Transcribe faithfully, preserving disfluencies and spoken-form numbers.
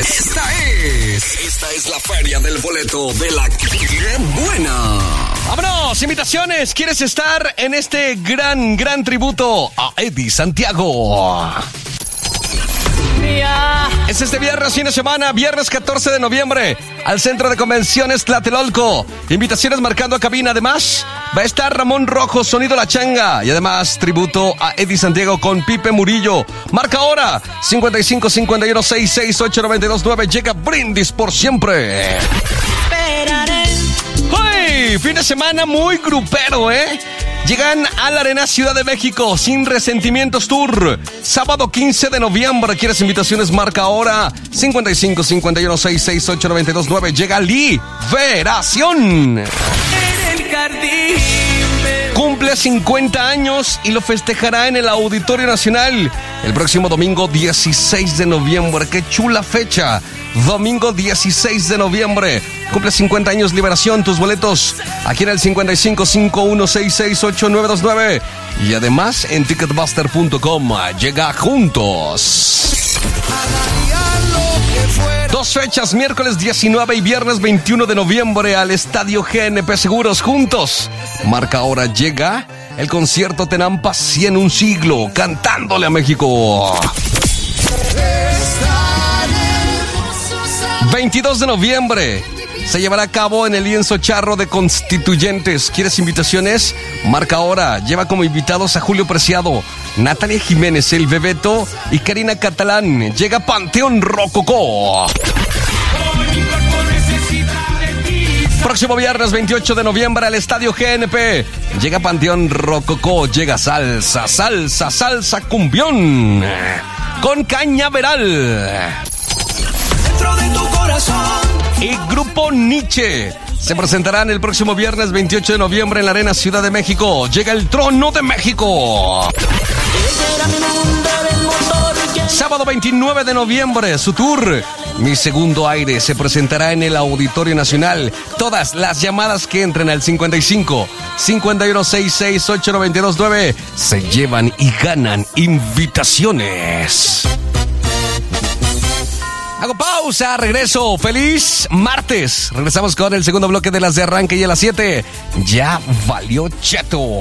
Esta es, esta es la feria del boleto de la ¡Qué buena! ¡Vámonos! Invitaciones. ¿Quieres estar en este gran, gran tributo a Eddie Santiago? Es este viernes, fin de semana, viernes catorce de noviembre, al Centro de Convenciones Tlatelolco. Invitaciones marcando a cabina. Además, va a estar Ramón Rojo, Sonido La Changa. Y además, tributo a Eddie Santiago con Pipe Murillo. Marca ahora, cincuenta y cinco, cincuenta y uno, sesenta y seis, ocho noventa y dos, nueve. Llega Brindis por siempre. ¡Uy! Fin de semana muy grupero, ¿eh? Llegan a la Arena Ciudad de México, Sin Resentimientos Tour. Sábado quince de noviembre. ¿Quieres invitaciones? Marca ahora. cincuenta y cinco, cincuenta y uno, sesenta y seis, ocho noventa y dos, nueve. Llega Liberación. Cumple cincuenta años y lo festejará en el Auditorio Nacional el próximo domingo dieciséis de noviembre. ¡Qué chula fecha! Domingo dieciséis de noviembre. Cumple cincuenta años Liberación. Tus boletos aquí en el cincuenta y cinco, cincuenta y uno, sesenta y seis, ocho nueve dos nueve. Y además en ticketbuster punto com. Llega Juntos. Dos fechas, miércoles diecinueve y viernes veintiuno de noviembre al Estadio G N P Seguros. Juntos. Marca ahora. Llega el concierto Tenampa cien un siglo, cantándole a México. veintidós de noviembre se llevará a cabo en el lienzo charro de Constituyentes. ¿Quieres invitaciones? Marca ahora. Lleva como invitados a Julio Preciado, Natalia Jiménez, El Bebeto y Karina Catalán. Llega Panteón Rococó. Próximo viernes veintiocho de noviembre al Estadio G N P. Llega Panteón Rococó. Llega Salsa, Salsa, Salsa Cumbión con Cañaveral. De tu corazón. Y Grupo Nietzsche se presentarán el próximo viernes veintiocho de noviembre en la Arena Ciudad de México. Llega el Trono de México. Sábado veintinueve de noviembre, su tour Mi Segundo Aire se presentará en el Auditorio Nacional. Todas las llamadas que entren al cincuenta y cinco, cincuenta y uno, sesenta y seis, ocho noventa y dos, nueve se llevan y ganan invitaciones. Hago pausa, regreso. Feliz martes. Regresamos con el segundo bloque de las de arranque y a las siete. Ya valió cheto.